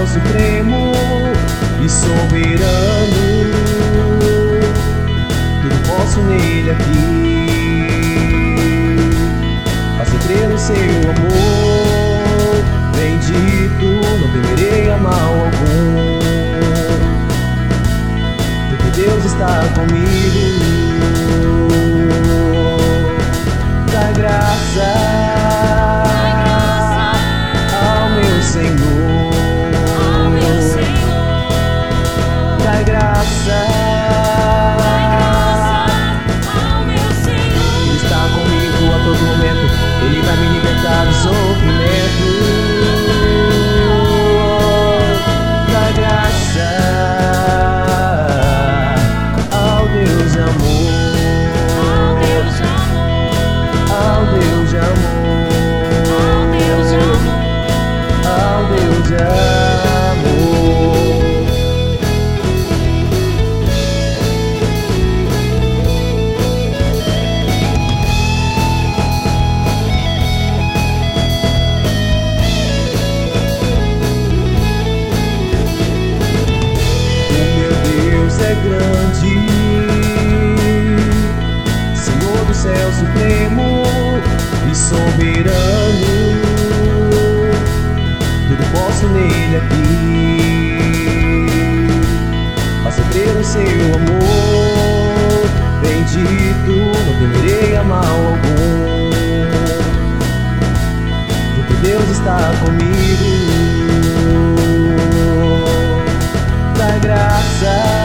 supremo e soberano, tudo posso nele aqui. Faço crer no seu amor bendito, não temerei a mal algum, porque Deus está comigo. Dá graça ao meu Senhor, dá graça ao meu Senhor. Ele está comigo a todo momento, Ele vai me libertar do sofrimento. Dá graça ao Deus amor, Ao Deus de amor, ao Deus de amor, ao Deus de amor. ao Deus de amor. É grande, Senhor do céu supremo e soberano, tudo posso nele aqui. Faço crer no seu amor bendito, não temerei a mal algum, porque Deus está comigo. Dá graça